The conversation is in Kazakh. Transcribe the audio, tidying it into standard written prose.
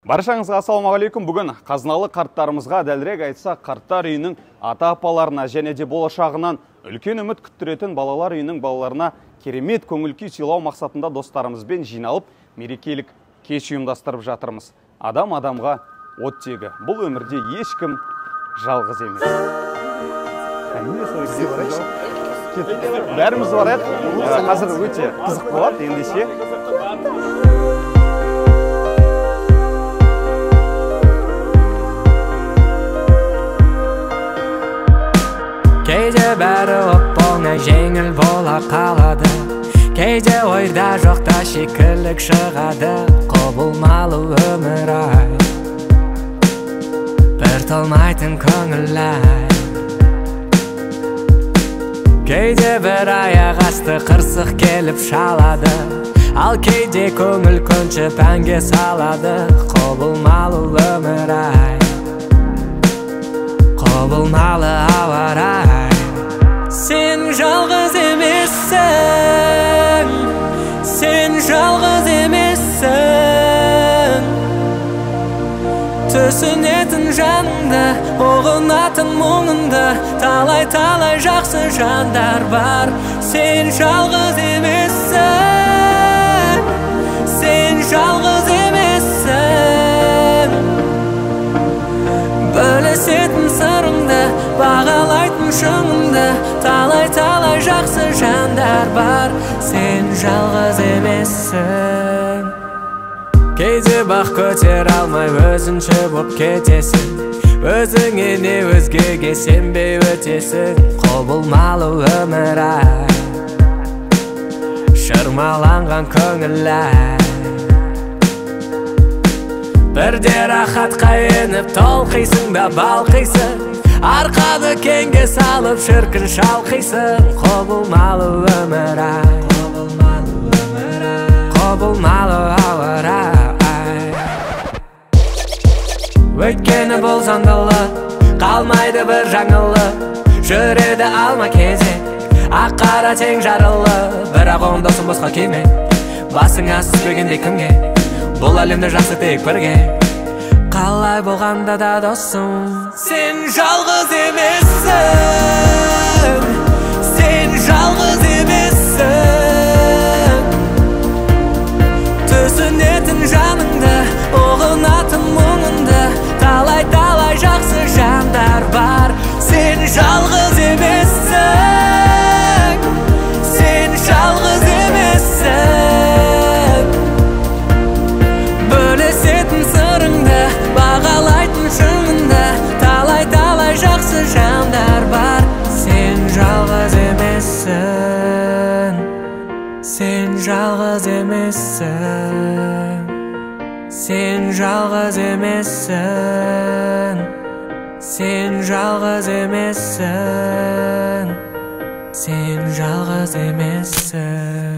Баршаңызға ассалаумағалейкум. Бүгін қазыналы қарттарымызға, дәлірек айтсақ, қарттар үйінің ата-апаларына және де болашағынан үлкен үміт күттіретін балалар үйінің балаларына керемет көңіл-күй сыйлау мақсатында достарымызбен жиналып, мерекелік кеш ұйымдастырып жатырмыз. Адам адамға оттегі. Бұл өмірде ешкім жалғыз емес. Бәріміз барайық. Қазір өте қызық болады, ендеше. Кейде бәрі оп-оңай жеңіл бола қалады, кейде ойда жоқта шикілік шығады. Құбылмалы өмір ай, бір толмайтын көңіл ай. Кейде бір аяқ асты қырсық келіп шалады, ал кейде көңіл көншіп әнге салады. Құбылмалы өмір ай, құбылмалы ауа рай. Сен жалғыз емессің, сен жалғыз емессің. Түсінетін жаныңды, ұғынатын мұңыңды, талай-талай жақсы жандар бар. Сен жалғыз емессің, сен жалғыз емессің. Бөлісетін сырыңды, бағалайтын шыңыңды, талай-талай жақсы жандар бар. Сен жалғыз емессің. Кейде бақ көтер алмай өзінше боп кетесің, өзіңе не өзгеге сенбей өтесің. Құбылмалы өмір ай, шырмаланған көңіл ай. Бірде рахатқа еніп толқисың да балқисың, арқады кеңге салып шіркін шалқисың. Құбылмалы өмір ай, құбылмалы ауа рай. Өйткені бұл заңдылы, қалмайды бір жаңылы, жүреді алма кезек, ақ-қара тең жарылы. Бірақ он досың босқа киме, басыңа түспегендей кімге, бұл әлемде жақсы тек бірге. Қалай болғанда да досың, сен жалғыз емессің, сен жалғыз емессің. Түсінетін жаныңды, ұғынатын мұңыңды, талай-талай жақсы жандар бар. Сен жалғыз емессің, сен жалғыз емессің. Бөлісетін сырыңды, бағалайтын шыңыңды, талай-талай жақсы жандар бар. Сен жалғыз емессің, сен жалғыз емессің. Сен жалғыз емессің, сен жалғыз емессің, сен жалғыз емессің.